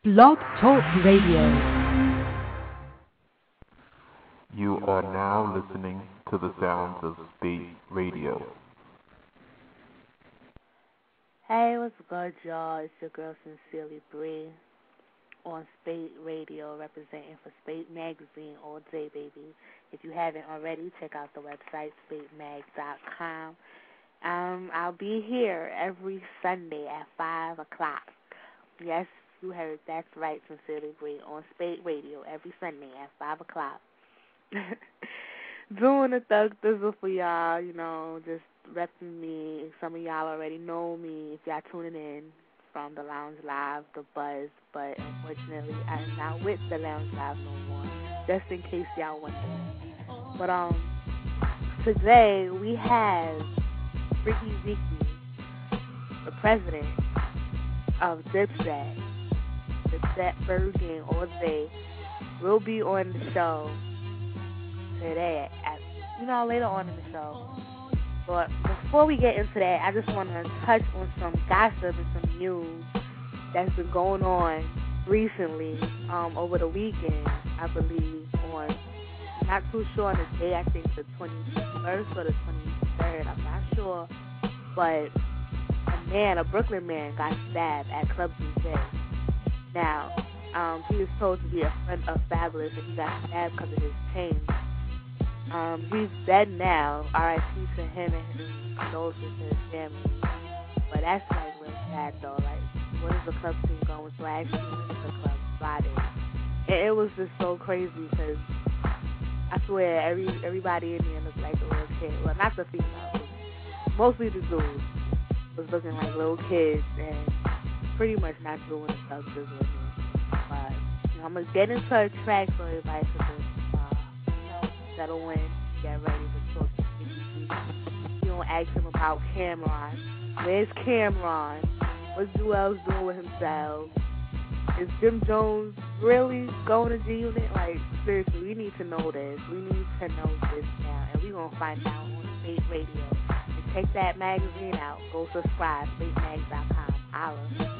Blog Talk Radio. You are now listening to the sounds of Spate Radio. Hey, what's good, y'all? It's your girl Sincerely Bree on Spate Radio, representing for Spate Magazine all day, baby. If you haven't already, check out the website, spatemag.com. I'll be here every Sunday at 5 o'clock. Yes, you heard, that's right, Sincerely Bree, on Spate Radio every Sunday at 5 o'clock. Doing the thug thizzle for y'all, you know, just repping me. Some of y'all already know me if y'all tuning in from the Lounge Live, the Buzz, but unfortunately I'm not with the Lounge Live no more, just in case y'all wonder. But today we have Freaky Zeke, the president of Dipset, Bergen all day, will be on the show today, later on in the show. But before we get into that, I just want to touch on some gossip and some news that's been going on recently, over the weekend, I believe, I'm not too sure on the day, I think the 21st or the 23rd, I'm not sure, but a Brooklyn man got stabbed at Club DJ. Now, he was told to be a friend of Fabulous, and he got stabbed because of his chain. He's dead now, R.I.P. to him and his condolences to his family. But that's like real sad though. Like, what is the club scene going through? I actually went to the club Friday, and it was just so crazy because I swear everybody in there looked like a little kid. Well, not the females, mostly the dudes was looking like little kids and pretty much not doing the club business with me. But I'm gonna get into a track so everybody can settle in, get ready to talk to me. You don't ask him about Cameron. Where's Cameron? What's Joel's doing with himself? Is Jim Jones really going to G-Unit? Like, seriously, we need to know this. We need to know this now. And we're going to find out on Spate Radio. And check that magazine out. Go subscribe, spatemag.com. Holla.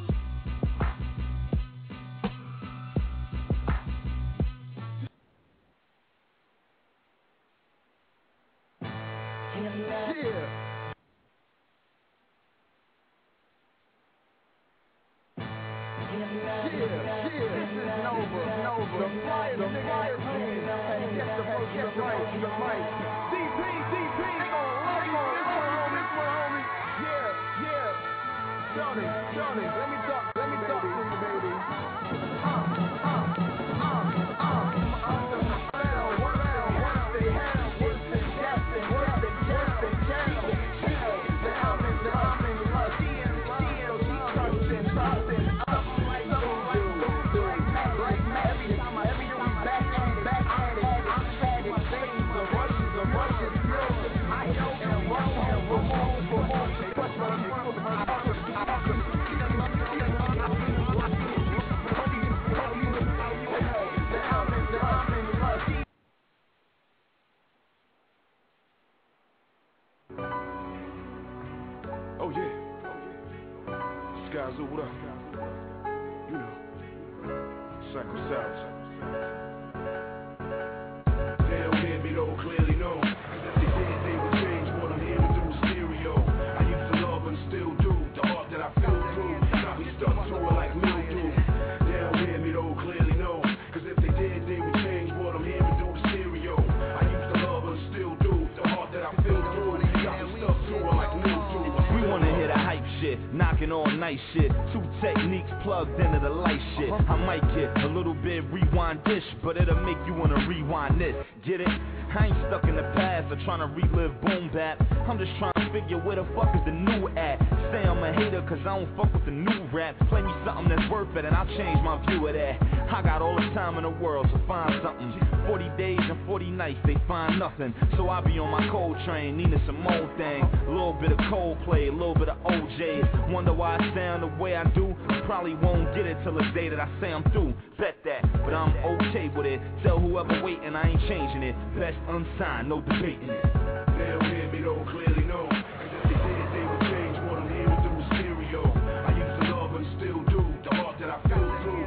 Shit, two techniques plugged into the light shit. I might get a little bit rewind dish, but it'll make you wanna rewind this. Get it? I ain't stuck in the past or trying to relive boom bap. I'm just trying to figure where the fuck is the new at. Say I'm a hater cause I don't fuck with the new rap. Play me something that's worth it and I'll change my view of that. I got all the time in the world to find something. 40 days and 40 nights, they find nothing. So I be on my cold train, Nina Simone thing. A little bit of Coldplay, a little bit of OJ. Wonder why I sound the way I do. Probably won't get it till the day that I say I'm through. Bet that, but I'm okay with it. Tell whoever waiting, I ain't changing it. Best unsigned, no debating it. They don't hear me, don't clearly know. If they did, they would change what I'm hearing through stereo. I used to love and still do the art that I feel through.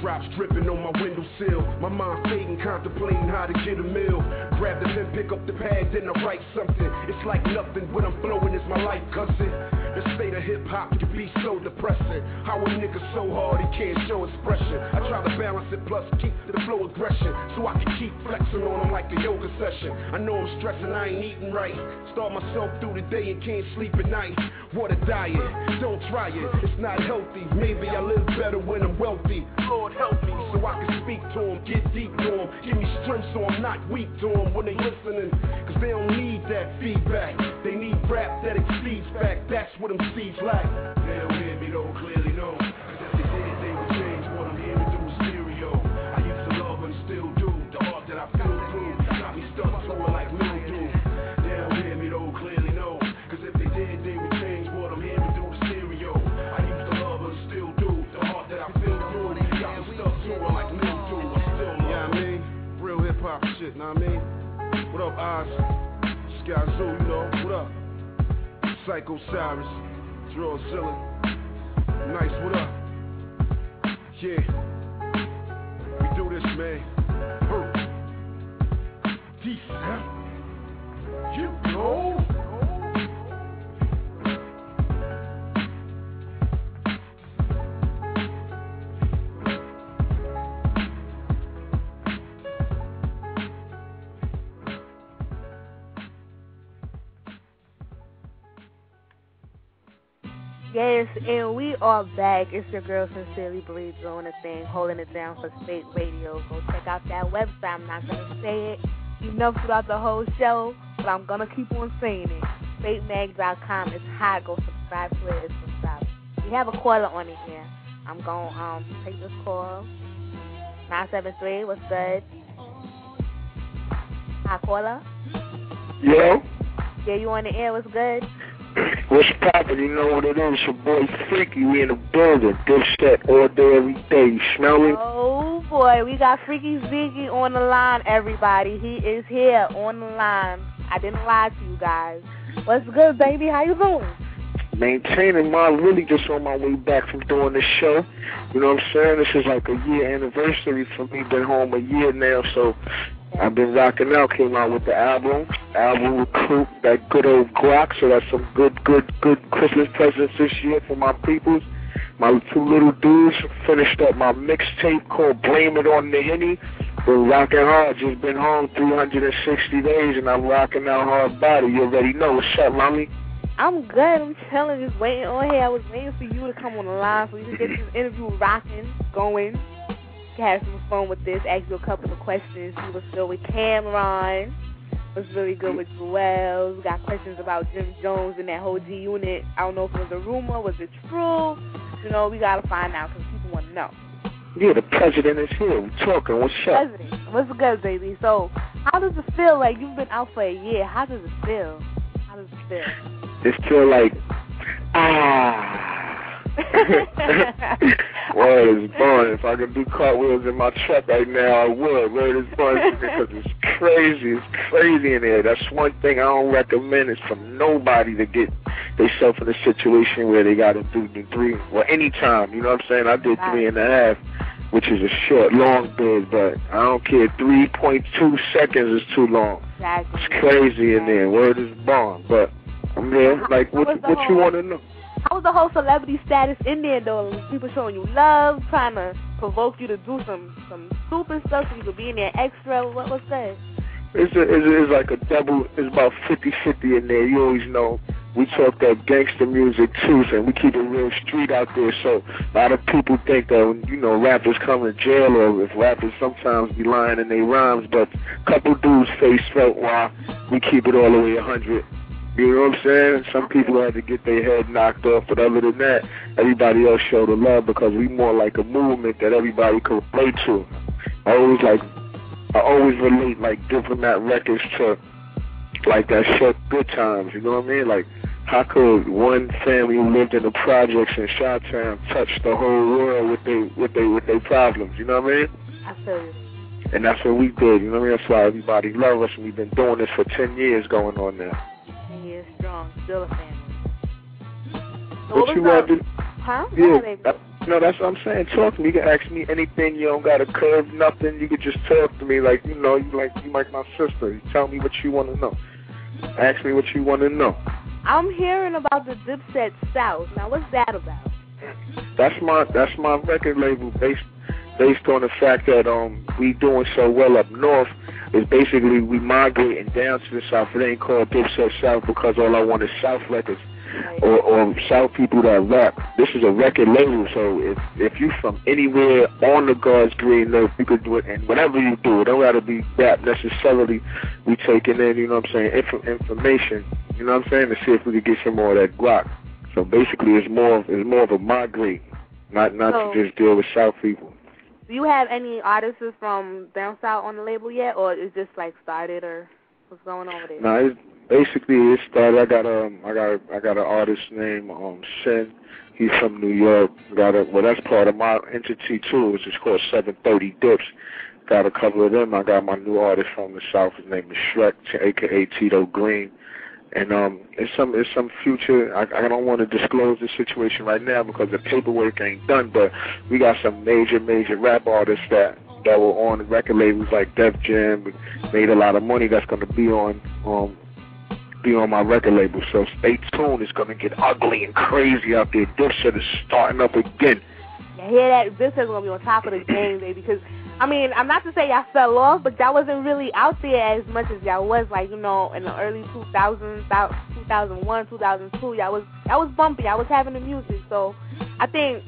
Drops dripping on my windowsill. My mind fading, contemplating how to get a meal. Grab the pen, pick up the pad, then I write something. It's like nothing, what I'm flowing is my life, cousin. The state of hip-hop can be so depressing. How a nigga so hard he can't show expression. I try to balance it, plus keep the flow aggression, so I can keep flexing on him like a yoga session. I know I'm stressing, I ain't eating right. Start myself through the day and can't sleep at night. What a diet, don't try it, it's not healthy. Maybe I live better when I'm wealthy. Lord help me, so I can speak to him, get deep to him. Give me strength so I'm not weak to him when they listening. Cause they don't need that feedback. They need rap that exceeds fact. That's what them seeds lack. They don't hear me, don't clearly know. Cause if they did, they would change what I'm hearing through stereo. I used to love and still do. The heart that I feel through got me stuck to it like mildew. They don't hear me, don't clearly know. Cause if they did, they would change what I'm hearing through the stereo. I used to love and still do. The heart that I feel through got me stuck to it like mildew. I still love. Yeah, I mean, real hip hop shit, know what I mean? What up, Oz? Sky Zoo, you know, what up? Psycho Cyrus, Drawzilla, Nice, what up? Yeah, we do this, man. Hurt. Decent. You know. Yes, and we are back. It's your girl Sincerely Believes doing a thing, holding it down for State Radio. Go check out that website. I'm not going to say it enough throughout the whole show, but I'm going to keep on saying it. StateMag.com is hot. Go subscribe to it. It's subscribe. We have a caller on it here. I'm going to take this call. 973, what's good? Hi, caller. Yo. Yeah, you on the air. What's good? What's poppin'? You know what it is. Your boy Freaky. We in the building. Dipset all day, every day. You smell me? Oh, boy. We got Freaky Ziggy on the line, everybody. He is here on the line. I didn't lie to you guys. What's good, baby? How you doing? Maintaining really just on my way back from doing this show. You know what I'm saying? This is like a year anniversary for me. Been home a year now, so I've been rocking out. Came out with the album Recruit, that good old Glock. So that's some good Christmas presents this year for my peoples. My two little dudes finished up my mixtape called Blame It on the Henny. Been rocking hard. Just been home 360 days, and I'm rocking out hard body. You already know. What's up, mommy? I'm good. I'm chilling, just waiting on here. I was waiting for you to come on the line so we can get this interview rocking, going. Have some fun with this, ask you a couple of questions. See what's good with Cameron, what's really good with Joel. We got questions about Jim Jones and that whole G Unit. I don't know if it was a rumor, was it true? You know, we got to find out because people want to know. Yeah, the president is here. We're talking. What's up? President, what's good, baby? So, how does it feel? Like, you've been out for a year. How does it feel? How does it feel? It feel like, Word is born. If I could do cartwheels in my truck right now, I would. Word is born because it's crazy. It's crazy in there. That's one thing I don't recommend is for nobody to get themselves in a situation where they got to do the 3, well, anytime. You know what I'm saying? I did 3.5, which is a short, long bid, but I don't care. 3.2 seconds is too long. Exactly. It's crazy in there. Word is born. But I'm there. Like, what you want to know? How was the whole celebrity status in there, though? People showing you love, trying to provoke you to do some stupid stuff so you could be in there extra. What was that? It's like a double. It's about 50-50 in there. You always know we talk that gangster music too, and we keep it real street out there. So a lot of people think that when, you know, rappers come to jail, or if rappers sometimes be lying in their rhymes, but a couple dudes face felt while we keep it all the way 100. You know what I'm saying? Some people had to get their head knocked off, but other than that, everybody else showed the love because we more like a movement that everybody could relate to. I always relate like Diplomat Records to like that show Good Times. You know what I mean? Like, how could one family who lived in the projects in Chi-Town touch the whole world with their problems? You know what I mean? I feel you. And that's what we did. You know what I mean? That's why everybody loves us, and we've been doing this for 10 years going on now. Strong, still a family. So what you want to do? Huh? Yeah, No, that's what I'm saying. Talk to me. You can ask me anything. You don't got to curve nothing. You could just talk to me like, you know, you like my sister. You tell me what you want to know. Ask me what you want to know. I'm hearing about the Dipset South. Now, what's that about? That's my record label based on the fact that we doing so well up north. Is basically we migrating down to the South. It ain't called Dipset South because all I want is South records or South people that rap. This is a record label, so if you from anywhere on the God's green earth, you could do it, and whatever you do, it don't gotta be rap necessarily. We taking in, you know what I'm saying, information, you know what I'm saying, to see if we could get some more of that guac. So basically, it's more of a migrate, not to just deal with South people. Do you have any artists from down south on the label yet, or is just like started, or what's going on with it? No, it started. I got an artist named Shen. He's from New York. That's part of my entity too, which is called 730 Dips. Got a couple of them. I got my new artist from the South. His name is Shrek, aka Tito Green. And it's some future. I don't want to disclose the situation right now because the paperwork ain't done. But we got some major rap artists that were on record labels like Def Jam, made a lot of money. That's going to be on my record label. So stay tuned. It's going to get ugly and crazy out there. Dipset is starting up again. I hear that Dipset's going to be on top of the game, baby, because I mean, I'm not to say y'all fell off, but y'all wasn't really out there as much as y'all was, like, you know, in the early 2000s, about 2001, 2002. Y'all was bumpy. Y'all was having the music. So I think,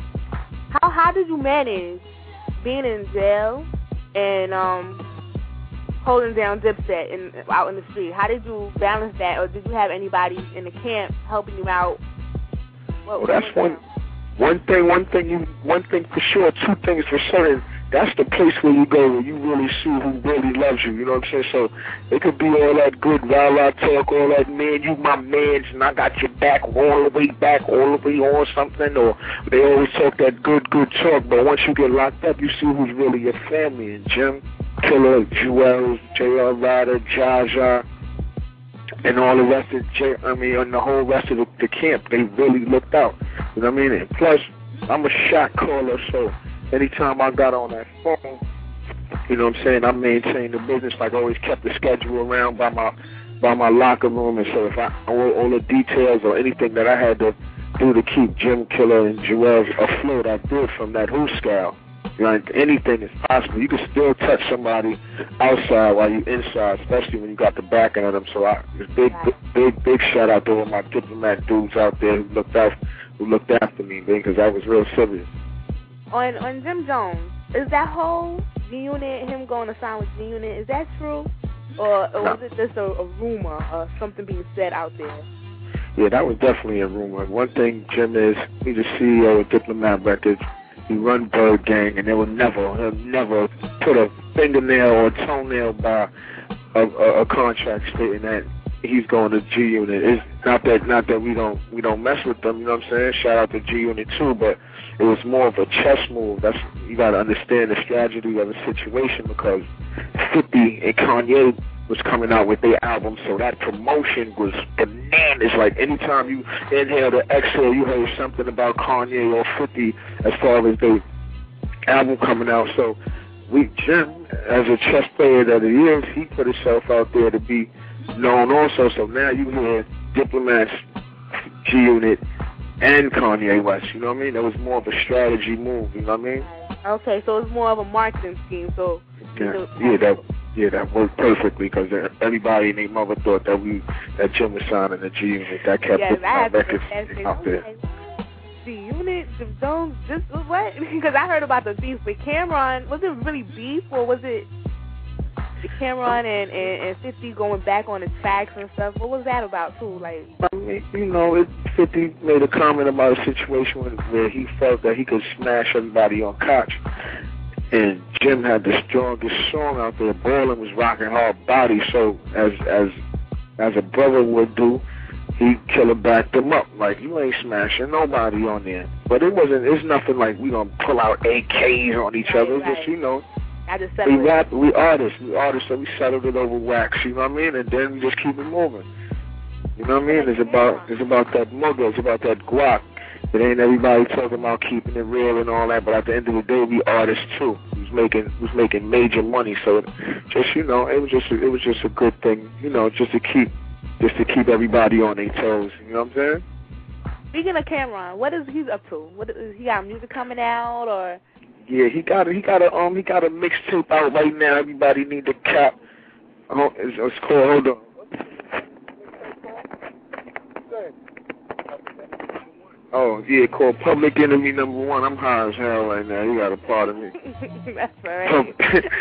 how did you manage being in jail and holding down Dipset and out in the street? How did you balance that, or did you have anybody in the camp helping you out? Well, that's one thing for sure. Two things for certain. That's the place where you go where you really see who really loves you, you know what I'm saying? So it could be all that good rah-rah talk, all that, man, you my mans, and I got your back, all the way on something, or they always talk that good talk, but once you get locked up, you see who's really your family, and Jim, Killer, Jewels, J.R. Ryder, Jaja, and all the rest of and the whole rest of the camp, they really looked out, you know what I mean? And plus, I'm a shot caller, so anytime I got on that phone, you know what I'm saying, I maintained the business. Like I always kept the schedule around by my locker room, and so if all the details or anything that I had to do to keep Jim, Killer, and Joel afloat, I did from that who scale. Like anything is possible. You can still touch somebody outside while you inside, especially when you got the backing of them. So big shout out to all my diplomat dudes out there who looked after me, man, because I was real serious. On Jim Jones, is that whole G-Unit, him going to sign with G-Unit, is that true? Or was it just a rumor or something being said out there? Yeah, that was definitely a rumor. One thing Jim is, he's the CEO of Diplomat Records. He run Bird Gang, and he'll never put a fingernail or a toenail by a contract stating that he's going to G-Unit. It's not that we don't mess with them, you know what I'm saying? Shout out to G-Unit too, but it was more of a chess move. You got to understand the strategy of the situation, because 50 and Kanye was coming out with their album, so that promotion was bananas. Like anytime you inhale the exhale, you heard something about Kanye or 50 as far as their album coming out. So Jim, as a chess player that he is, he put himself out there to be known also. So now you hear Diplomats, G-Unit, and Kanye West, you know what I mean? That was more of a strategy move, you know what I mean? Okay, so it's more of a marketing scheme. So that worked perfectly, because everybody and their mother thought that Jim was signing the G-Unit. That kept my records out there. G-Unit, Jim Jones, just what? Because I heard about the beef with Cameron. Was it really beef, or was it Cameron and 50 going back on the tracks and stuff? What was that about too? Like, I mean, you know, 50 made a comment about a situation where he felt that he could smash everybody on Koch, and Jim had the strongest song out there. Ballin' was rocking hard body, so as a brother would do, he Killer backed him up. Like, you ain't smashing nobody on there. But it's nothing like we gonna pull out AKs on each other. Right. Just, you know, we artists, so we settled it over wax, you know what I mean? And then we just keep it moving. You know what I mean? It's about that mugger, it's about that guac. It ain't everybody talking about keeping it real and all that, but at the end of the day, we artists too. Who's making major money. So just, you know, it was just a good thing, you know, just to keep everybody on their toes. You know what I'm saying? Speaking of Cameron, what is he up to? What is he got music coming out or? Yeah, he got a mixtape out right now. Everybody need to cap. Oh, it's called. Hold on. Oh, yeah, called Public Enemy #1. I'm high as hell right now. You got a part of me. That's all right.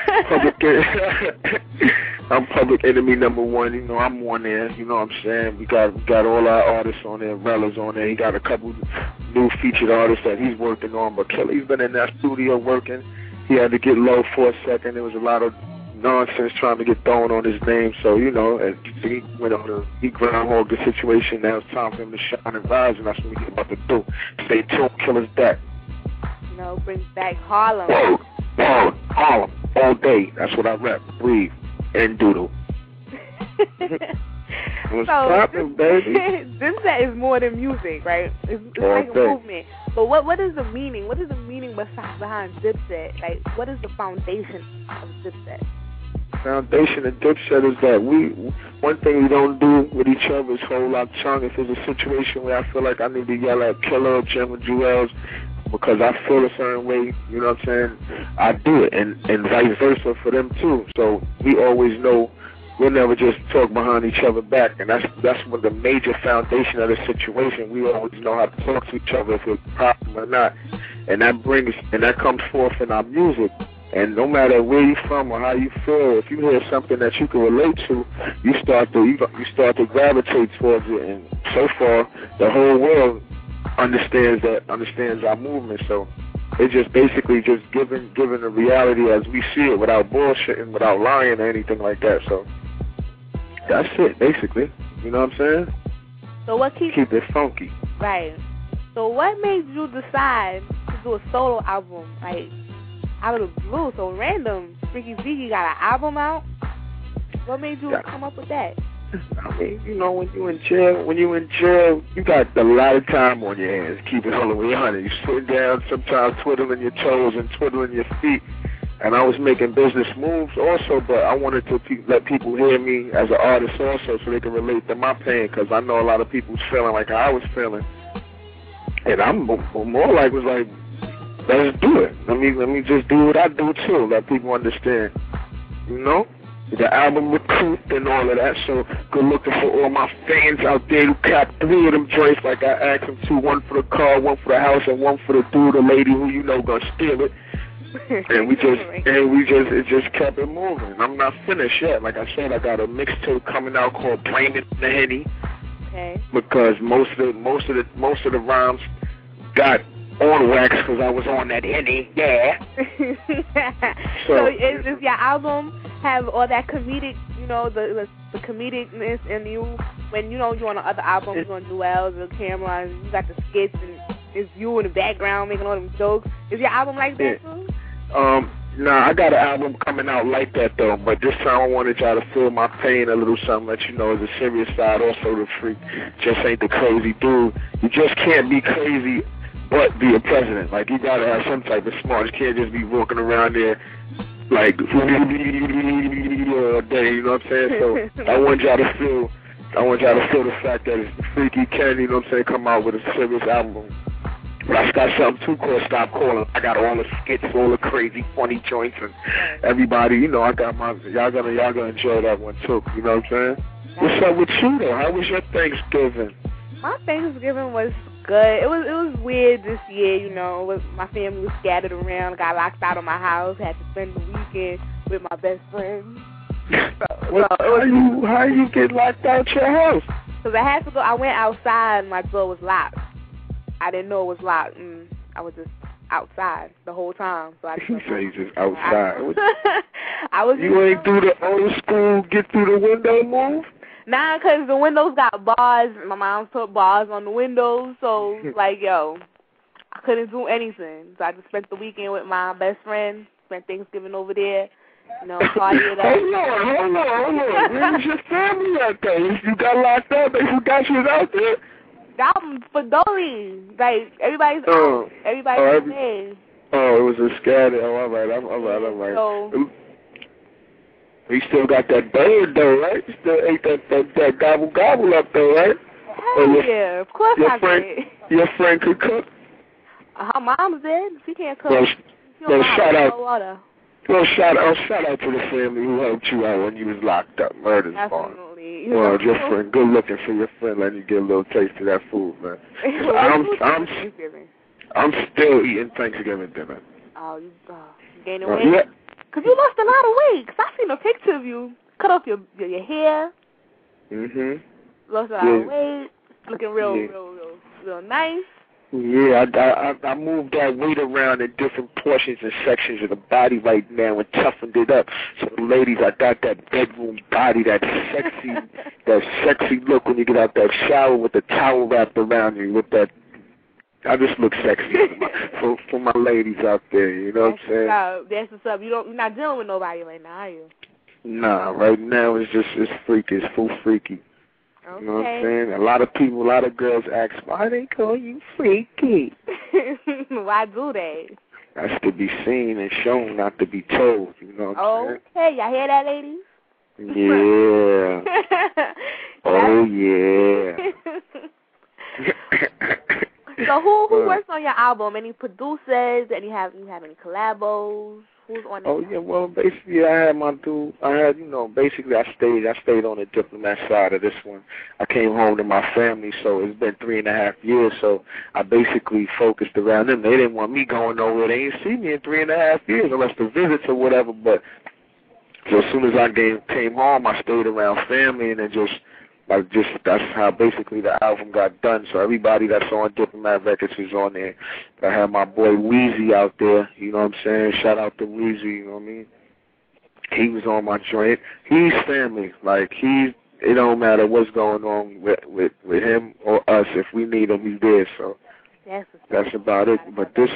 I'm Public Enemy #1. You know, I'm on there. You know what I'm saying? We got all our artists on there. Rella's on there. He got a couple new featured artists that he's working on. But Kelly's been in that studio working. He had to get low for a second. There was a lot of nonsense trying to get thrown on his name, so you know, and he groundhogged the situation. Now it's time for him to shine and rise, and that's what we're about to do. Stay tuned, Killer's back. You know, brings back Harlem. Harlem, all day. That's what I rap, breathe, and doodle. What's poppin', baby? This set is more than music, right? It's like a movement. But what is the meaning? What is the meaning behind Dipset? Like, what is the foundation of Dipset? Foundation of Dipset is that one thing we don't do with each other is hold our tongue. If there's a situation where I feel like I need to yell at Killer or Jim or Jewels because I feel a certain way, you know what I'm saying, I do it, and vice versa for them too. So we always know we'll never just talk behind each other back, and that's what the major foundation of the situation. We always know how to talk to each other if it's a problem or not, and that comes forth in our music. And no matter where you're from or how you feel, if you hear something that you can relate to, you start to gravitate towards it. And so far, the whole world understands our movement. So it's just basically just giving the reality as we see it, without bullshitting, without lying or anything like that. So that's it, basically. You know what I'm saying? So what keep it funky? Right. So what made you decide to do a solo album, like, out of the blue, so random? Freaky Ziggy got an album out. What made you come up with that? I mean, you know, when you in jail, you got a lot of time on your hands. Keep it all the way on it. You sit down, sometimes twiddling your toes and twiddling your feet. And I was making business moves also, but I wanted to let people hear me as an artist also, so they can relate to my pain, because I know a lot of people's feeling like how I was feeling. And I'm more like was like, let's do it. Let me just do what I do too. Let people understand. You know? The album Recruit and all of that. So good looking for all my fans out there who cop 3 of them joints like I asked them to. 1 for the car, 1 for the house, and 1 for the dude, the lady who you know gonna steal it. And it just kept it moving. I'm not finished yet. Like I said, I got a mixtape coming out called Blame It on the Henny. Okay. Because most of the rhymes got on wax because I was on that Henny, yeah. So is your album have all that comedic, you know, the comedicness in you? When, you know, you're on the other albums, you're on Duels or Cameron, you got the skits and it's you in the background making all them jokes. Is your album like that too? Nah, I got an album coming out like that though, but this time I wanted y'all to feel my pain a little something, let you know there's a serious side also to Freak. Just ain't the crazy dude. You just can't be crazy but be a president. Like, you gotta have some type of smarts. You can't just be walking around there like all day, you know what I'm saying? So I want y'all to feel the fact that it's Freaky Ken, you know what I'm saying, come out with a serious album. But I got something too called Stop Calling. I got all the skits, all the crazy, funny joints, and everybody, you know, I got my, y'all gonna enjoy that one too, you know what I'm saying? What's up with you though? How was your Thanksgiving? My Thanksgiving was good. It was weird this year, you know. My family was scattered around, got locked out of my house, had to spend the weekend with my best friend. How you get locked out your house? Because I had to go. I went outside and my door was locked. I didn't know it was locked, and I was just outside the whole time. So I didn't know. You just outside. You ain't do the old school get through the window move? Nah, because the windows got bars. My mom put bars on the windows, so like, yo, I couldn't do anything. So I just spent the weekend with my best friend, spent Thanksgiving over there, you know, partied it up. Hold on. Where was your family at there? You got locked up, they forgot you was out there. The album for Dolly. Like, everybody's out. Everybody's made. Oh, it was a scatter. Oh, all right. So, he still got that bird, though, right? He still ate that gobble up, though, right? Hell yeah, of course I did. Your friend could cook? Her mom's dead. She can't cook. Well, shout out. Well, shout out to the family who helped you out when you was locked up. Murder's Barn. Well, your friend, good looking for your friend, letting you get a little taste of that food, man. I'm still eating Thanksgiving dinner. Oh, you gaining weight? Yeah. Because you lost a lot of weight. Because I seen a picture of you. Cut off your hair. Mm-hmm. Lost a lot of weight. Looking real nice. Yeah, I moved that weight around in different portions and sections of the body right now and toughened it up. So the ladies, I got that bedroom body, that sexy look when you get out that shower with the towel wrapped around you with that. I just look sexy for my ladies out there, you know what I'm saying? That's what's up. You're not dealing with nobody right now, are you? Nah, right now it's freaky. It's full freaky. Okay. You know what I'm saying? A lot of girls ask, why they call you freaky? Why do they? That's to be seen and shown, not to be told, you know what I'm saying? Okay, y'all hear that, ladies? Yeah. Oh, yeah. So who works on your album? Any producers? You have any collabos? Who's on it? Oh yeah, well basically I had basically I stayed on the Diplomat side of this one. I came home to my family, so it's been 3.5 years, so I basically focused around them. They didn't want me going nowhere. They didn't see me in 3.5 years unless the visits or whatever, but so as soon as I came home, I stayed around family, and then that's how basically the album got done. So everybody that's on Diplomat Records is on there. I had my boy Weezy out there, you know what I'm saying? Shout out to Weezy, you know what I mean? He was on my joint. He's family. Like, it don't matter what's going on with him or us. If we need him, he's there. So that's about it. But this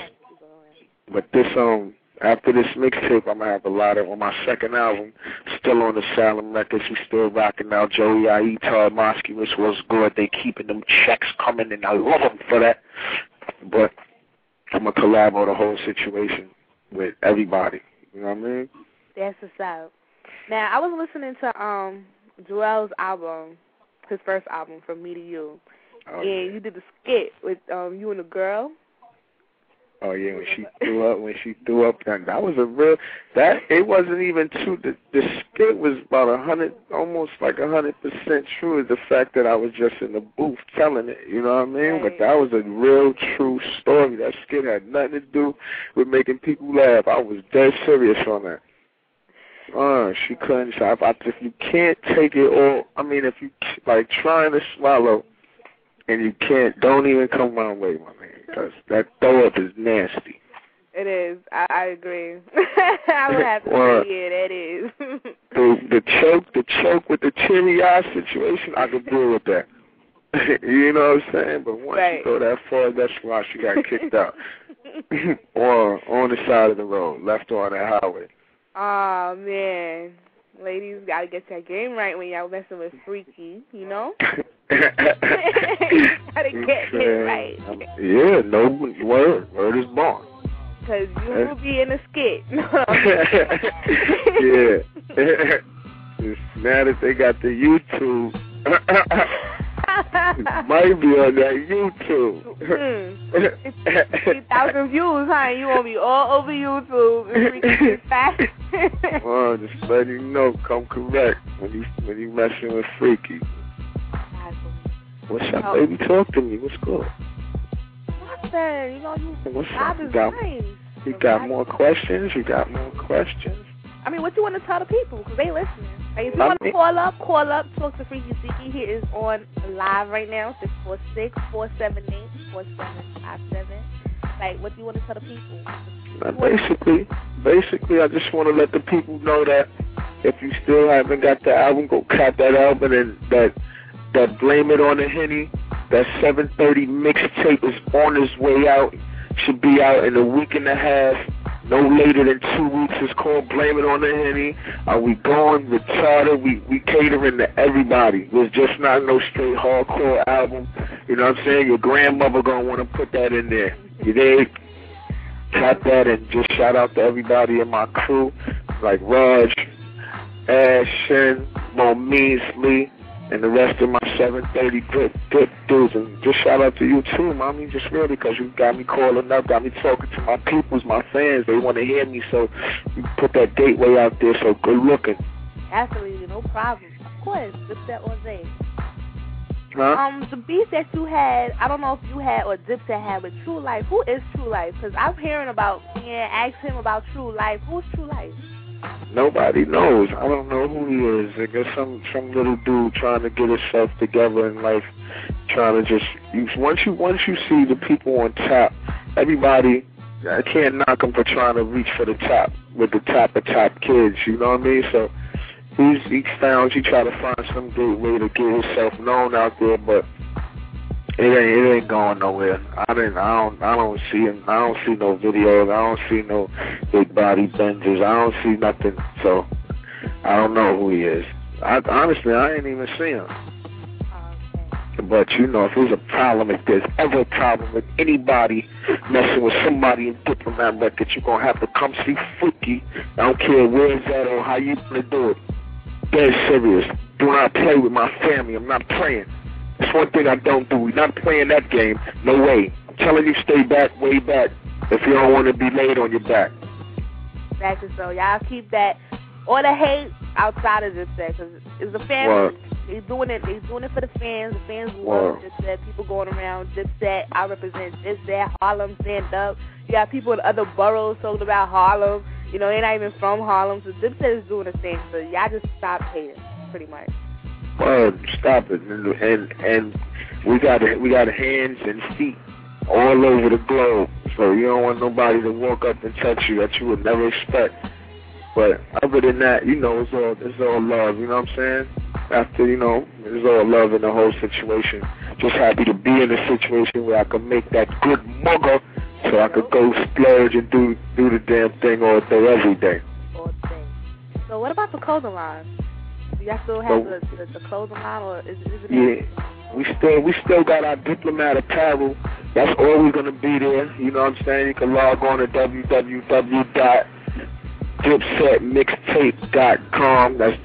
after this mixtape, I'm going to have a lot of, on my second album, still on Asylum Records, we still rocking out Joey I.E., Todd Moskowitz, was good. They keeping them checks coming, and I love them for that. But I'm going to collabo the whole situation with everybody. You know what I mean? That's what's up. Now, I was listening to Joel's album, his first album, From Me to You, and you did the skit with you and the girl. Oh yeah, when she threw up, that was it wasn't even true. The skit was about 100, almost like 100% true. Is the fact that I was just in the booth telling it, you know what I mean? Right. But that was a real true story. That skit had nothing to do with making people laugh. I was dead serious on that. She couldn't. If you can't take it all, I mean, if you like trying to swallow and you can't, don't even come my way, my man. Because that throw up is nasty. It is. I agree. I would have to say, yeah, that is. the choke with the teary eye situation, I could deal with that. You know what I'm saying? But once you go that far, that's why she got kicked out. Or on the side of the road, left on that highway. Oh, man. Ladies, got to get that game right when y'all messing with Freaky, you know? Gotta get it right. Yeah, no word is born. Because you will be in a skit. Yeah. Now that they got the YouTube, it might be on that YouTube. 3,000 views, huh? You won't be all over YouTube. Well, just let you know, come correct when you messing with Freaky. What's up, baby? Talk to me. What's good? Nothing. You know, what's up? You got more questions? I mean, what you want to tell the people? Because they listening. Like, if you want to call up, talk to Freaky Zeke. He is on live right now, 646-478-4757. Like, what do you want to tell the people? Basically, I just want to let the people know that if you still haven't got the album, go cop that album, and that Blame It on the Henny, that 7:30 mixtape is on its way out. Should be out in a week and a half, no later than 2 weeks. It's called Blame It on the Henny. Are we going retarded? We catering to everybody. It's just not no straight hardcore album. You know what I'm saying? Your grandmother gonna want to put that in there. You dig? Got that, and just shout out to everybody in my crew, like Raj, Ash, Shin, Mo Measley, and the rest of my 730 good dudes. And just shout out to you too, mommy, just really, because you got me calling up, got me talking to my peoples, my fans. They want to hear me, so you put that gateway out there, so good looking. Absolutely, no problem. Of course, Dipset all day. Huh? The beef that you had, I don't know if you had or Dipset had with True Life. Who is True Life? Because I'm hearing about, ask him about True Life. Who's True Life? Nobody knows. I don't know who he is. I guess some little dude trying to get himself together in life, trying to just once you see the people on top, everybody, I can't knock him for trying to reach for the top with the top of top kids. You know what I mean? So he try to find some good way to get himself known out there, but it ain't going nowhere. I don't see him. I don't see no videos. I don't see no big body benders. I don't see nothing. So I don't know who he is. Honestly, I ain't even see him. But if there's a problem, if there's ever a problem with anybody messing with somebody in Diplomat Records, you're gonna have to come see Freaky. I don't care where it's at or how you gonna do it. Dead serious. Do not play with my family. I'm not playing. That's one thing I don't do. We're not playing that game. No way. I'm telling you, stay back, way back, if you don't want to be laid on your back. Exactly. So y'all keep that, all the hate outside of Dipset, because it's the family. They doing it for the fans. The fans love Dipset. People going around Dipset. I represent Dipset. Harlem, stand up. You got people in other boroughs talking about Harlem. They're not even from Harlem. So Dipset is doing the thing. So y'all just stop hating, pretty much. Stop it. And we got hands and feet all over the globe. So you don't want nobody to walk up and touch you that you would never expect. But other than that, it's all love. You know what I'm saying? After, it's all love in the whole situation. Just happy to be in a situation where I can make that good mugger so I could go splurge and do the damn thing all day, every day. All day. So what about the clothing line? Do y'all still have the clothing line, or is it? Yeah, we still got our Diplomat apparel. That's always gonna be there. You know what I'm saying? You can log on to www.dipsetmixtape.com. That's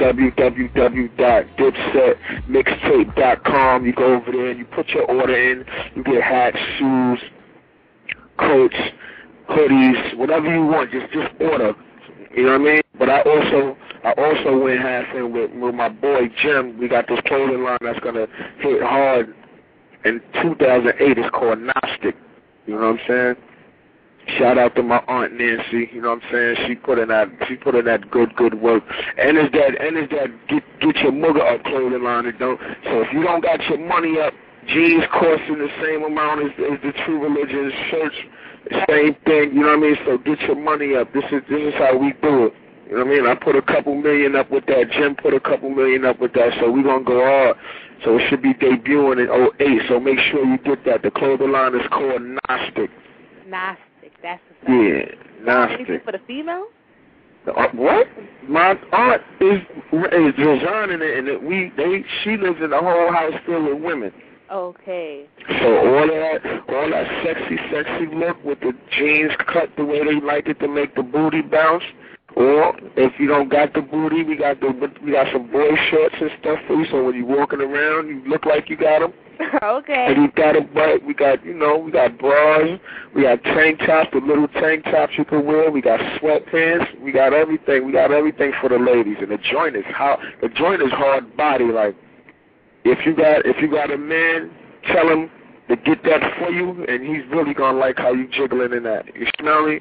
www.dipsetmixtape.com. You go over there and you put your order in. You get hats, shoes, coats, hoodies, whatever you want. Just order. You know what I mean? But I also went half in with my boy Jim. We got this clothing line that's gonna hit hard in 2008. It's called Gnostic. You know what I'm saying? Shout out to my aunt Nancy. You know what I'm saying? She put in that good work. And it's that get your mugger up clothing line. So if you don't got your money up, jeans costing the same amount as the True Religion shirts. Same thing, you know what I mean? So get your money up. This is how we do it. You know what I mean? I put a couple million up with that. Jim put a couple million up with that. So we're going to go hard. So it should be debuting in 08. So make sure you get that. The clothing line is called Gnostic. Gnostic, that's the stuff. Yeah, Gnostic. Anything for the female? What? My aunt is designing it, and she lives in a whole house filled with women. Okay. So all that sexy look with the jeans cut the way they like it to make the booty bounce. Or if you don't got the booty, we got some boy shorts and stuff for you. So when you're walking around, you look like you got them. Okay. And you got a butt. We got bras. We got tank tops, the little tank tops you can wear. We got sweatpants. We got everything. We got everything for the ladies. And the joint is hard body. Like if you got a man, tell him to get that for you, and he's really gonna like how you jiggling in that. You smell me?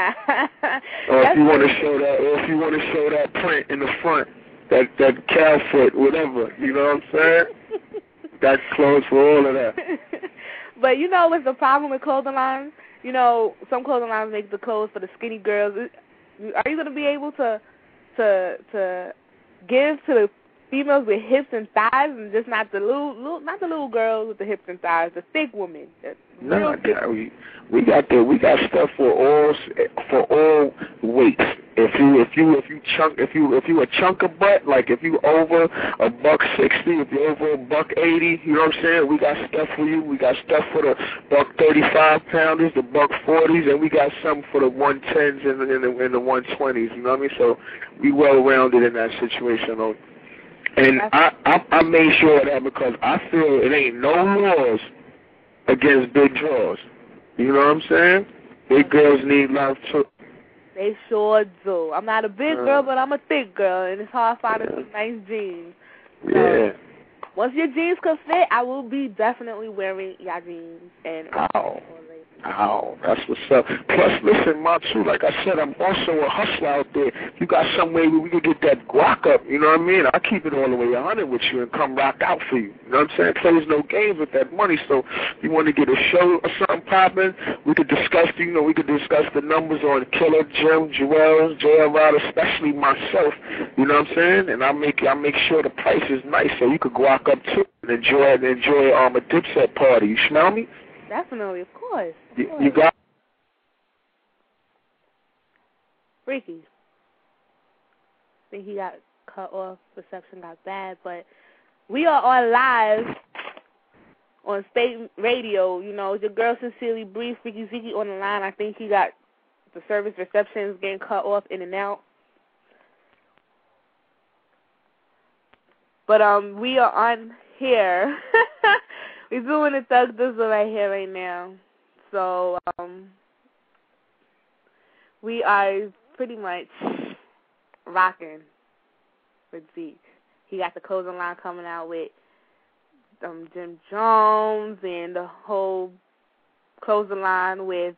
Or if you want to show that print in the front, that cow foot, whatever. You know what I'm saying? Got clothes for all of that. But what's the problem with clothing lines? Some clothing lines make the clothes for the skinny girls. Are you gonna be able to give to females with hips and thighs, and just not the little girls with the hips and thighs, the thick women. No, we got stuff for all weights. If you a chunk of butt, like if you over $160, if you over $180, you know what I'm saying? We got stuff for you. We got stuff for the $135-pounders, the $140s, and we got some for the 110s and the 120s. You know what I mean? So we well rounded in that situation. And I made sure of that because I feel it ain't no laws against big draws. You know what I'm saying? Big girls need love too. They sure do. I'm not a big girl, but I'm a thick girl, and it's hard finding some nice jeans. So, once your jeans can fit, I will be definitely wearing your jeans. And Ow, that's what's up. Plus, listen, Matsu, like I said, I'm also a hustler out there. You got some way where we can get that guac up, you know what I mean? I'll keep it all the way 100 with you and come rock out for you. You know what I'm saying? Plays no games with that money. So if you want to get a show or something popping, we could discuss the numbers on Killer, Jim, Joel, J.L. Rod, especially myself. You know what I'm saying? And I'll make sure the price is nice so you could guac up too and enjoy a Dipset party. You smell me? Definitely, of course. You got Freaky. I think he got cut off. Reception got bad, but we are on live on State Radio. You know, your girl Sincerely Bree, Freaky Ziggy on the line. I think he got the service reception is getting cut off in and out. But we are on here. We're doing the Thug Dizzle right here, right now. So, we are pretty much rocking with Zeke. He got the closing line coming out with Jim Jones and the whole closing line with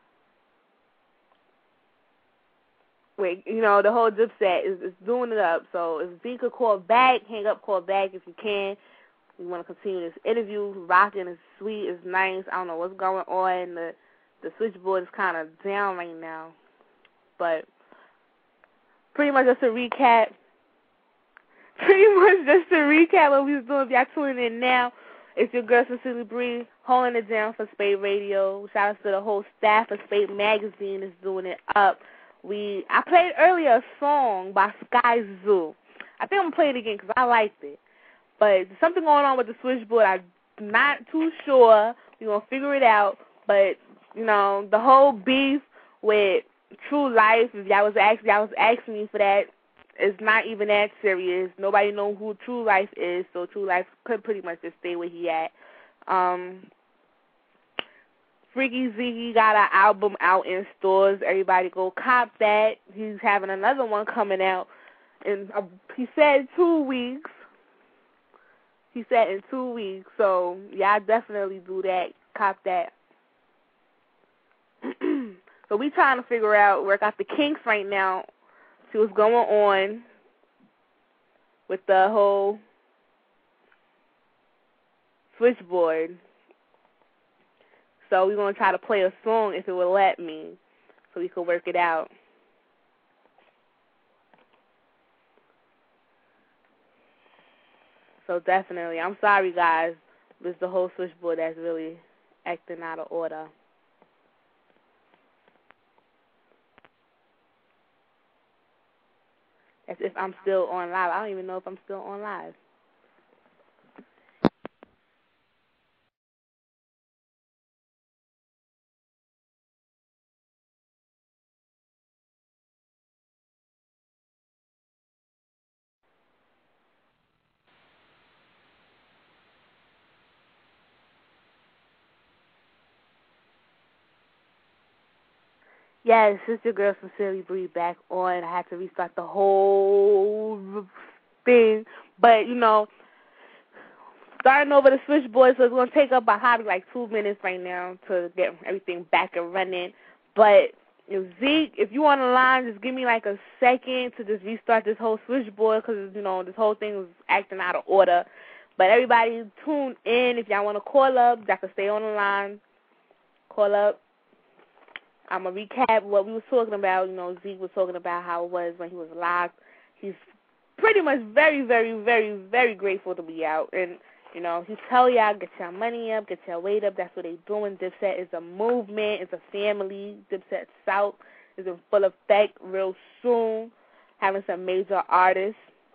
you know, the whole Dipset is doing it up. So if Zeke could call back, hang up, call back if you can. We want to continue this interview. Rocking is sweet, is nice. I don't know what's going on. The switchboard is kind of down right now. But pretty much just to recap what we was doing. If y'all tuning in now, it's your girl Sincerely Bree holding it down for Spade Radio. Shout out to the whole staff of Spade Magazine is doing it up. I played earlier a song by Sky Zoo. I think I'm going to play it again because I liked it. But there's something going on with the switchboard. I'm not too sure. We're going to figure it out. But, you know, the whole beef with True Life, if y'all was asking me for that, it's not even that serious. Nobody knows who True Life is, so True Life could pretty much just stay where he at. Freaky Ziggy got an album out in stores. Everybody go cop that. He's having another one coming out. And he said 2 weeks. He said in 2 weeks. So, y'all definitely do that. Cop that. So we trying to work out the kinks right now. See what's going on with the whole switchboard. So we're going to try to play a song if it will let me so we can work it out. So definitely, I'm sorry, guys. It's the whole switchboard that's really acting out of order. As if I'm still on live. I don't even know if I'm still on live. Yes, it's your girl Sincerely Bree back on. I had to restart the whole thing. But, you know, starting over the switchboard, so it's going to take up probably like 2 minutes right now to get everything back and running. But, Zeke, if you on the line, just give me like a second to just restart this whole switchboard because, you know, this whole thing was acting out of order. But everybody tune in. If y'all want to call up, y'all can stay on the line. Call up. I'm going to recap what we was talking about. You know, Zeke was talking about how it was when he was locked. He's pretty much very, very, very, very grateful to be out. And, you know, he tell y'all, get your money up, get your weight up. That's what they doing. Dipset is a movement. It's a family. Dipset South is in full effect real soon, having some major artists.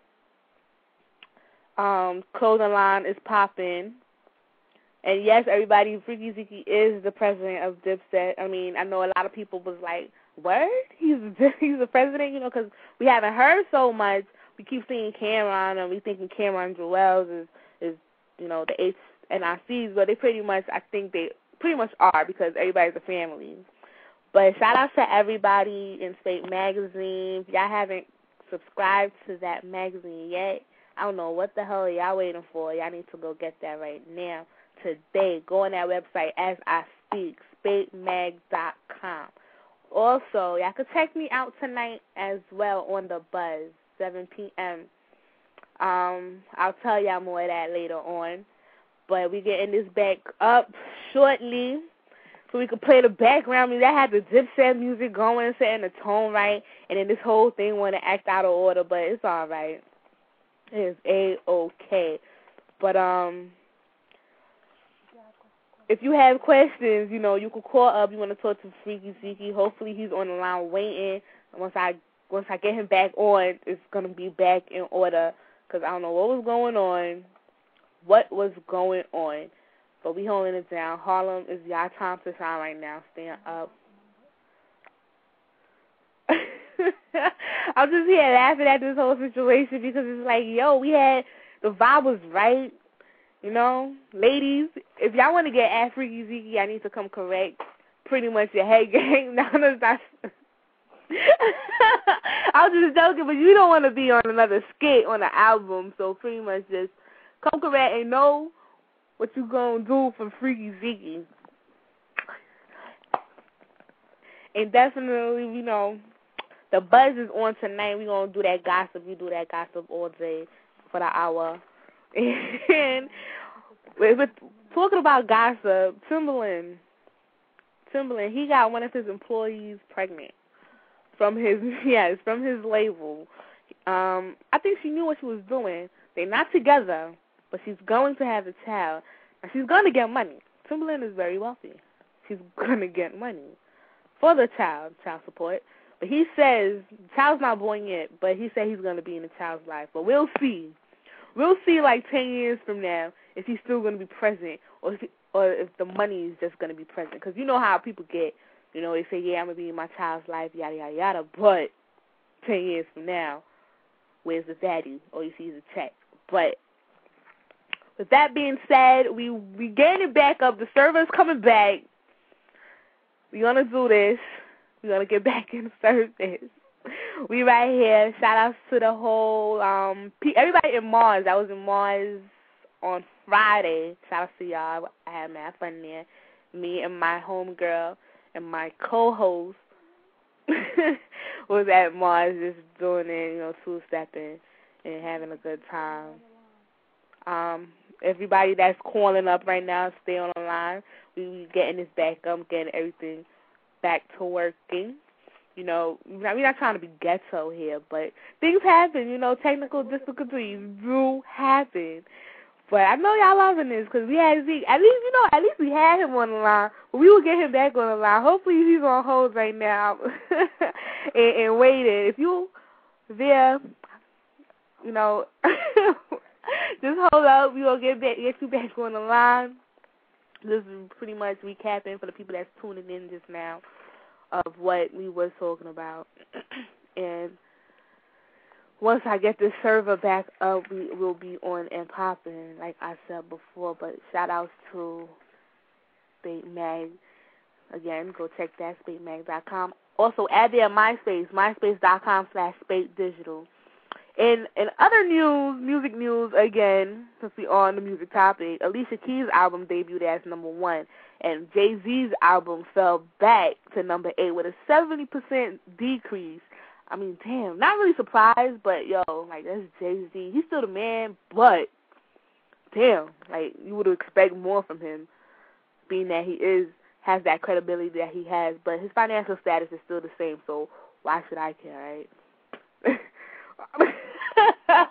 Clothing line is popping. And yes, everybody, Freaky Zeke is the president of Dipset. I mean, I know a lot of people was like, "What? He's the president?" You know, because we haven't heard so much. We keep seeing Cameron, and we thinking Cameron Jewels is you know, the HNICs, but they pretty much, I think they pretty much are, because everybody's a family. But shout out to everybody in Spate Magazine. If y'all haven't subscribed to that magazine yet, I don't know what the hell y'all waiting for. Y'all need to go get that right now. Today, go on that website as I speak, spatemag.com. Also, y'all can check me out tonight as well on The Buzz, 7 p.m. I'll tell y'all more of that later on. But we getting this back up shortly so we can play the background music. I had the Dipset music going, setting the tone right, and then this whole thing want to act out of order, but it's all right. It is A-okay. But, if you have questions, you know, you can call up. You want to talk to Freaky Zeke. Hopefully he's on the line waiting. And once I get him back on, it's going to be back in order, because I don't know what was going on. But we holding it down. Harlem is y'all time to shine right now. Stand up. I'm just here laughing at this whole situation because it's like, yo, the vibe was right. You know, ladies, if y'all want to get at Freaky Zeke, I need to come correct pretty much your head game. No, that's not. I was just joking, but you don't want to be on another skit on the album, so pretty much just come correct and know what you going to do for Freaky Zeke. And definitely, you know, the Buzz is on tonight. We're going to do that gossip. We do that gossip all day for the hour. And we're talking about gossip, Timbaland, he got one of his employees pregnant from his label. I think she knew what she was doing. They're not together, but she's going to have a child. And she's going to get money. Timbaland is very wealthy. She's going to get money for the child support. But he says the child's not born yet, but he said he's going to be in the child's life. But we'll see. We'll see, like 10 years from now, if he's still going to be present or if the money is just going to be present. Because you know how people get, you know, they say, yeah, I'm going to be in my child's life, yada, yada, yada. But 10 years from now, where's the daddy? All you see is a check. But with that being said, we getting it back up. The server's coming back. We're going to do this. We're going to get back in service. We right here. Shout outs to the whole everybody in Mars. I was in Mars on Friday. Shout outs to y'all. I had mad fun there. Me and my homegirl and my co-host was at Mars just doing it, you know, two-stepping and having a good time. Everybody that's calling up right now, stay on the line. We getting this back up, getting everything back to working. You know, we're not trying to be ghetto here, but things happen. You know, technical difficulties do happen. But I know y'all loving this because we had Zeke. At least we had him on the line. But we will get him back on the line. Hopefully he's on hold right now and waiting. If you there, you know, just hold up. We will get you back on the line. This is pretty much recapping for the people that's tuning in just now of what we was talking about. And once I get this server back up, we will be on and popping, like I said before. But shout outs to Spate Mag. Again, go check that, spatemag.com. Also, add their MySpace, myspace.com/SpateDigital. In other news, music news, again, since we're on the music topic, Alicia Keys' album debuted as #1, and Jay-Z's album fell back to #8 with a 70% decrease. I mean, damn, not really surprised, but, yo, like, that's Jay-Z. He's still the man, but, damn, like, you would expect more from him, being that he has that credibility that he has, but his financial status is still the same, so why should I care, right?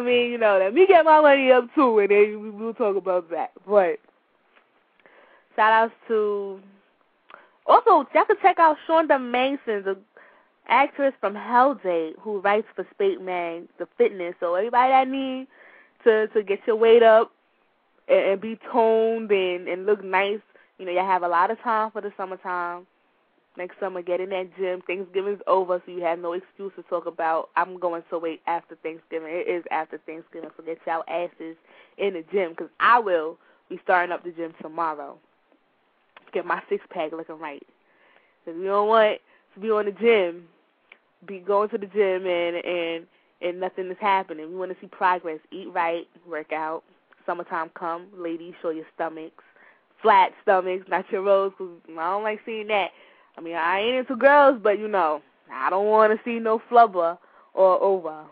mean, you know, let me get my money up too, and then we'll talk about that. But shout outs to also y'all can check out Shonda Mason, the actress from Hell Day, who writes for Spate Mag, the fitness. So everybody that needs to get your weight up and be toned and look nice, you know, you have a lot of time for the summertime. Next summer, get in that gym. Thanksgiving's over, so you have no excuse to talk about, I'm going to wait after Thanksgiving. It is after Thanksgiving, so get y'all asses in the gym, because I will be starting up the gym tomorrow. Get my six-pack looking right. Because we don't want to be on the gym, be going to the gym, and nothing is happening. We want to see progress. Eat right, work out. Summertime come, ladies, show your stomachs. Flat stomachs, not your rolls, because I don't like seeing that. I mean, I ain't into girls, but, you know, I don't want to see no flubber or over.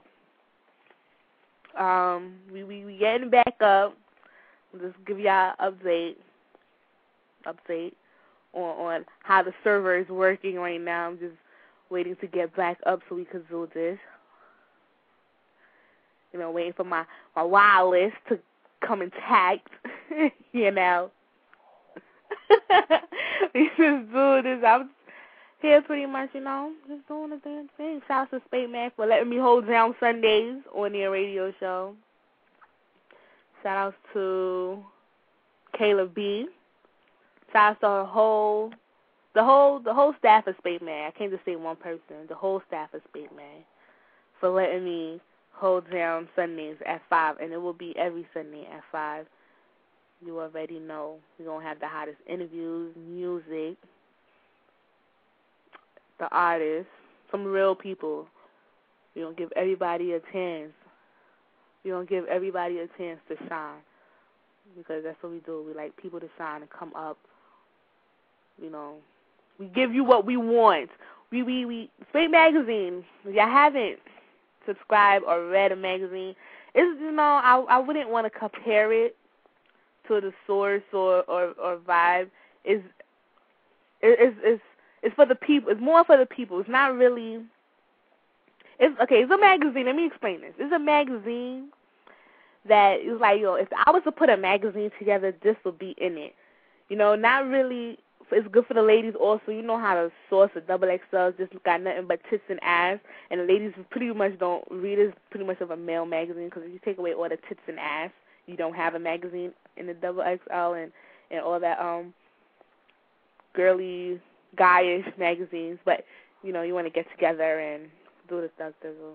We getting back up. I'll just give y'all an update on how the server is working right now. I'm just waiting to get back up so we can do this. You know, waiting for my wireless to come intact, you know. We just do this. I'm here pretty much, you know, just doing the damn thing. Shout out to Spate Man for letting me hold down Sundays on their radio show. Shout out to Kayla B. Shout out to the whole staff of Spate Man. I can't just say one person. The whole staff of Spate Man for letting me hold down Sundays at 5, and it will be every Sunday at 5. You already know we're going to have the hottest interviews, music, the artists, some real people. We're going to give everybody a chance. We're going to give everybody a chance to shine, because that's what we do. We like people to shine and come up. You know, we give you what we want. We Spate Magazine, if y'all haven't subscribed or read a magazine, it's, you know, I wouldn't want to compare it to the Source or Vibe. It's for the people. It's more for the people. It's not really. It's a magazine. Let me explain this. It's a magazine that is like, yo, if I was to put a magazine together, this would be in it. You know, not really. It's good for the ladies also. You know how the Source or XXL just got nothing but tits and ass, and the ladies pretty much don't read it. It's pretty much of a male magazine, because if you take away all the tits and ass, you don't have a magazine in the XXL and all that girly, guyish magazines. But, you know, you want to get together and do the thug thizzle.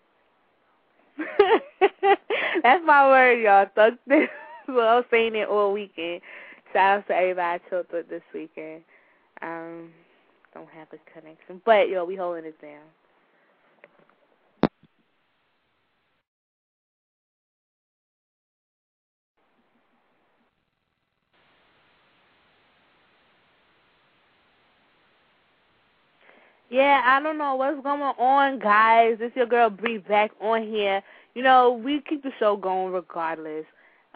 That's my word, y'all. Thug thizzle. I was saying it all weekend. Shout out to everybody I chilled with this weekend. Don't have a connection. But, yo, we holding it down. Yeah, I don't know what's going on, guys. It's your girl Bree back on here. You know, we keep the show going regardless.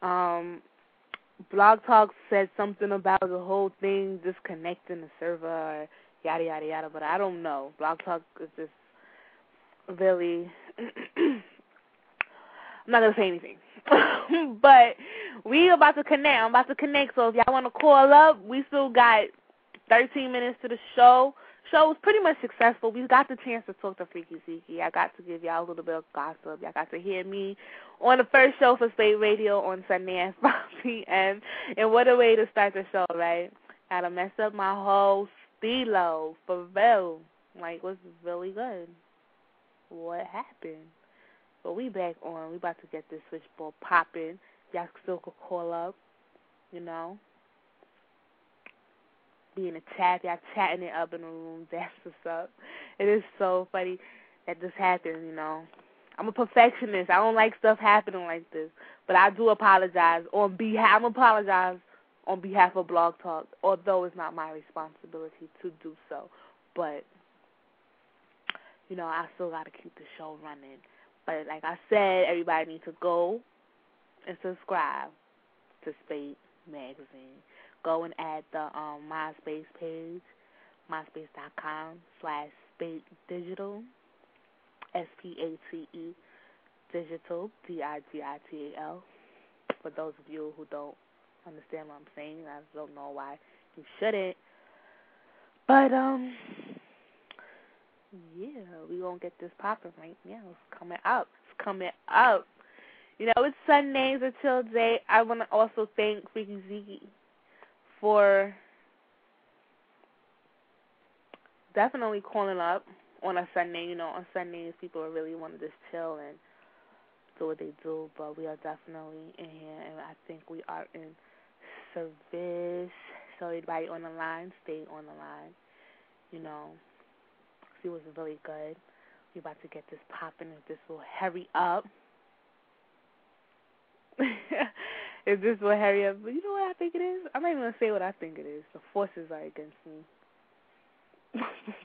Blog Talk said something about the whole thing disconnecting the server, or yada, yada, yada, but I don't know. Blog Talk is just really... I'm not going to say anything. But we about to connect. I'm about to connect, so if y'all want to call up, we still got 13 minutes to the show. Show was pretty much successful. We got the chance to talk to Freaky Zeke. I got to give y'all a little bit of gossip. Y'all got to hear me on the first show for Spate Radio on Sunday at 5 p.m. And what a way to start the show, right? Gotta mess up my whole stilo, for real. Like, was really good. What happened? But we back on. We about to get this switchboard popping. Y'all still could call up, you know. Be in a chat, y'all chatting it up in the room. That's what's up. It is so funny that this happens, you know. I'm a perfectionist. I don't like stuff happening like this. But I do apologize on behalf of Blog Talk, although it's not my responsibility to do so. But, you know, I still got to keep the show running. But like I said, everybody needs to go and subscribe to Spate Magazine. Go and add the MySpace page, myspace.com/SpateDigital, SPATE Digital, Digital. For those of you who don't understand what I'm saying, I don't know why you shouldn't. But, yeah, we gonna get this popping right now. It's coming up. You know, it's Sundays until today. I want to also thank Freaky Zeke for definitely calling up on a Sunday. You know, on Sundays, people really want to just chill and do what they do, but we are definitely in here, and I think we are in service. So everybody on the line, stay on the line. You know, it was really good. We're about to get this popping. If this will hurry up. If this will hurry up. But you know what I think it is? I'm not even going to say what I think it is. The forces are against me.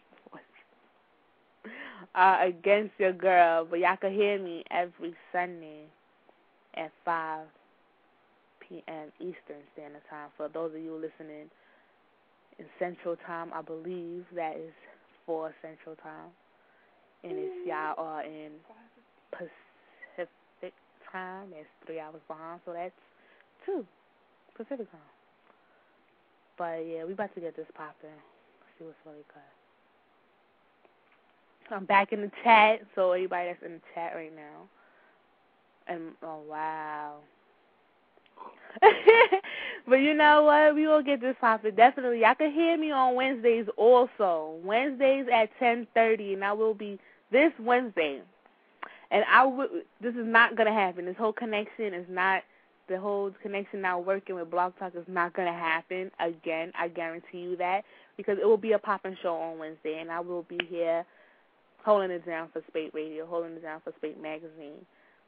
Against your girl. But y'all can hear me every Sunday at 5 p.m. Eastern Standard Time. For those of you listening in Central Time, I believe that is 4 Central Time. And if y'all are in Pacific Time, that's 3 hours behind, so that's 2 Pacific Time. But yeah, we about to get this popping. See what's really good. I'm back in the chat, so everybody that's in the chat right now. And oh wow. But you know what? We will get this popping. Definitely. Y'all can hear me on Wednesdays also. Wednesdays at 10:30, and I will be this Wednesday. And this is not going to happen. This whole connection is not, the whole connection now working with Blog Talk is not going to happen again. I guarantee you that. Because it will be a popping show on Wednesday, and I will be here holding it down for Spate Radio, holding it down for Spate Magazine,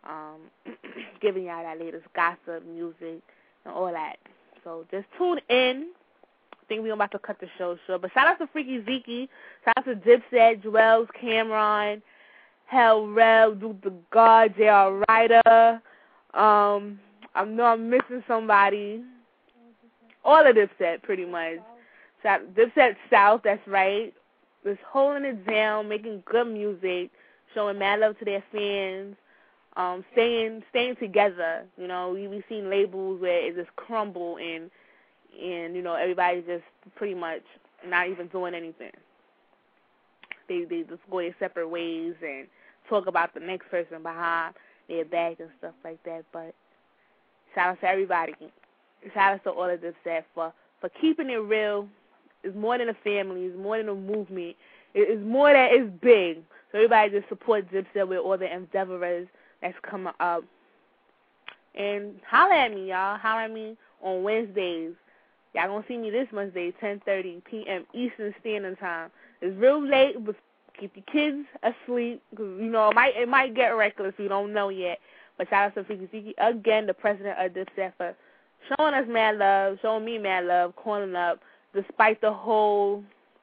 giving y'all that latest gossip, music, and all that. So just tune in. I think we're about to cut the show short. But shout out to Freaky Zeke. Shout out to Dipset, Joel's, Cameron, Hell Rev, Duke the God, J.R. Ryder. I know I'm missing somebody. All of Dipset, pretty much. Dipset South, that's right. Just holding it down, making good music, showing mad love to their fans, staying together. You know, we've seen labels where it just crumble and you know, everybody's just pretty much not even doing anything. They just go their separate ways and talk about the next person behind their back and stuff like that. But shout out to everybody. Shout out to all of Dipset for keeping it real. It's more than a family. It's more than a movement. It's more that it's big. So everybody just support Dipset with all the endeavors that's coming up. And holla at me, y'all. Holla at me on Wednesdays. Y'all gonna see me this Wednesday, 10:30 p.m. Eastern Standard Time. It's real late, but keep your kids asleep because you know it might get reckless. We don't know yet. But shout out to Freaky Zeke again, the president of Dipset, for showing us mad love, showing me mad love, calling up. Despite the whole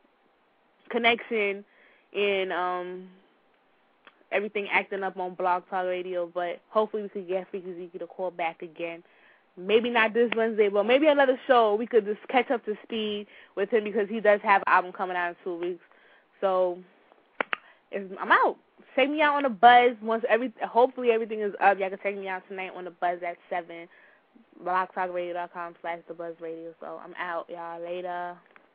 connection and everything acting up on Blog Talk Radio, but hopefully we could get Freaky Zeke to call back again. Maybe not this Wednesday, but maybe another show. We could just catch up to speed with him because he does have an album coming out in 2 weeks. So I'm out. Check me out on the Buzz. Hopefully everything is up. Y'all can check me out tonight on the Buzz at 7. blogtalkradio.com/thebuzzradio. So I'm out, y'all. Later.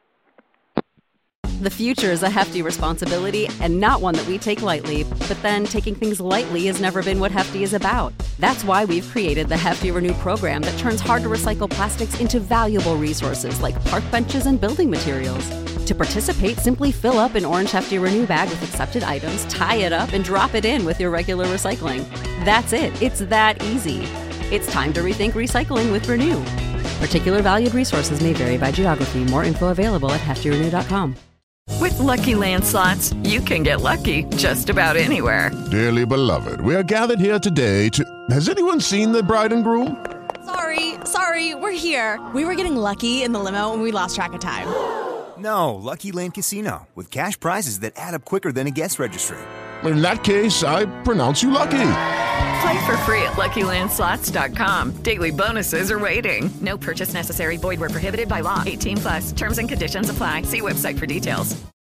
The future is a hefty responsibility and not one that we take lightly. But then taking things lightly has never been what Hefty is about. That's why we've created the Hefty Renew program that turns hard-to-recycle plastics into valuable resources like park benches and building materials. To participate, simply fill up an orange Hefty Renew bag with accepted items, tie it up, and drop it in with your regular recycling. That's it. It's that easy. It's time to rethink recycling with Renew. Particular valued resources may vary by geography. More info available at heftyrenew.com. With Lucky Land Slots, you can get lucky just about anywhere. Dearly beloved, we are gathered here today to... Has anyone seen the bride and groom? Sorry, we're here. We were getting lucky in the limo and we lost track of time. No, Lucky Land Casino, with cash prizes that add up quicker than a guest registry. In that case, I pronounce you lucky. Play for free at LuckyLandSlots.com. Daily bonuses are waiting. No purchase necessary. Void where prohibited by law. 18+. Terms and conditions apply. See website for details.